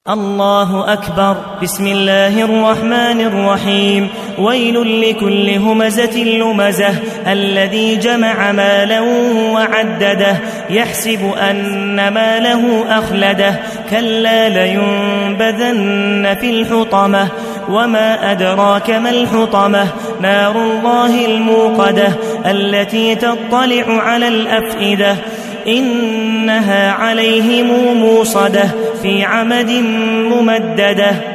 الله أكبر. بسم الله الرحمن الرحيم. ويل لكل همزة لمزة الذي جمع مالا وعدده يحسب أن ماله أخلده كلا لينبذن في الحطمة وما أدراك ما الحطمة نار الله الموقدة التي تطلع على الأفئدة إنها عليهم موصدة في عمد ممددة.